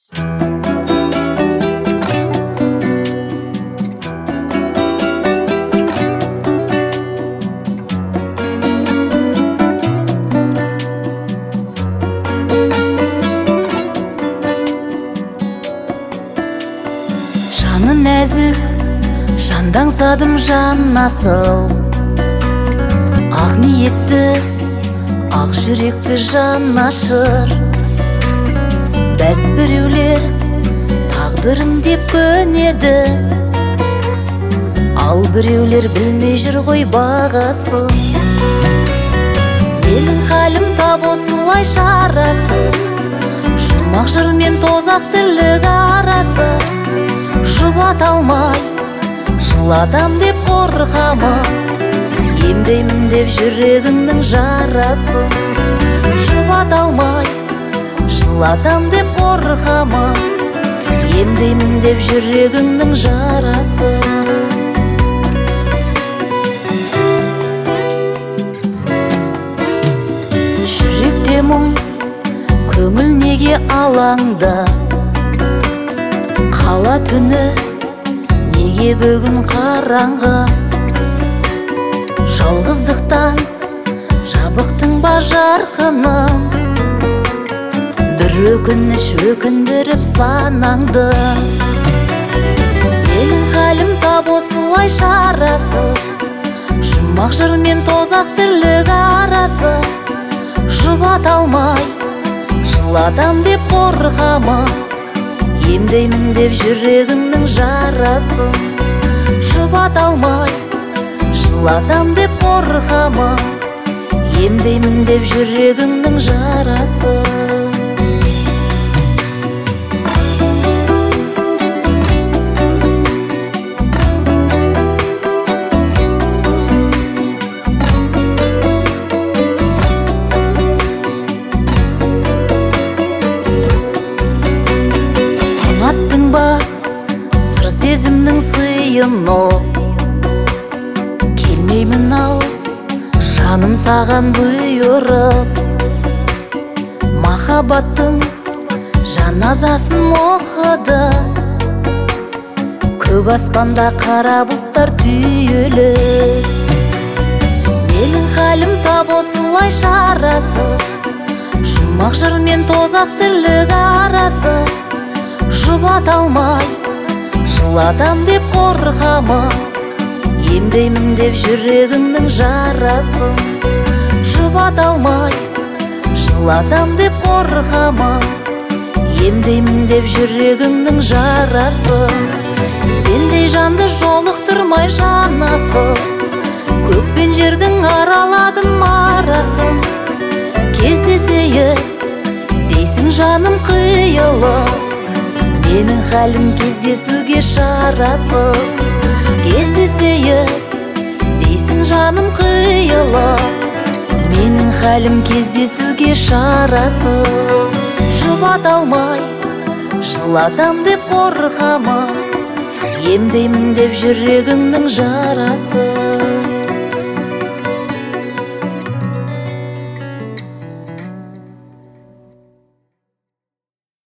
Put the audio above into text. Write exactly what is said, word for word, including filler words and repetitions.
Жаны нәзік, жандан садым жан асыл. Ақ ниетті, ақ жүректі жан ашыр. Бәз біреулер тағдырым деп көнеді, ал біреулер білмей жүр ғой бағасын. Менің халім тап осылай шарасыз, жұмақ жыр мен тозақ тірлік арасы. Жұбата алмай жыладам деп қорқамын, емдеймін деп жүрегімнің жарасын. Жұбата алмай жыладам деп қорқамын, емдеймін деп жүрегімнің жарасын. Жүректе мұң, көңіл неге алаңда, қала түні неге бүгін қараңғы. Жалғыздықтан жабықтың ба жарқыным, бір өкініш өкіндіріп санаңды. Менің халім тап осылай шарасыз, жұмақ жыр мен тозақ тірлік арасы. Жұбата алмай жыладам деп қорқамын, емдеймін деп жүрегімнің жарасын. Жұбата алмай жыладам деп қорқамын, емдеймін деп жүрегімнің жарасын. Ұнаттың ба сыр сезімнің сыйын оқ, келмеймін ау жаным саған бұйырып. Махаббаттың жаназасын оқыды, көк аспанда қара бұлттар түйілі. Менің халім тап осылай шарасыз, жұмақ жыр мен тозақ тірлік арасы. Жұбата алмай жыладам деп қорқамын, емдеймін деп жүрегімнің жарасын. Жұбата алмай жыладам деп қорқамын, емдеймін деп жүрегімнің жарасын. Сендей жанды жолықтырмай жан асыл, көк пен жердің араладым арасын. Кездесейік дейсің жаным қиылы, менің халім кездесуге шарасыз. Кездесейік дейсің жаным қиылы, менің халім кездесуге шарасыз. Жұбата алмай жыладам деп қорқамын, емдеймін деп жүрегімнің жарасын.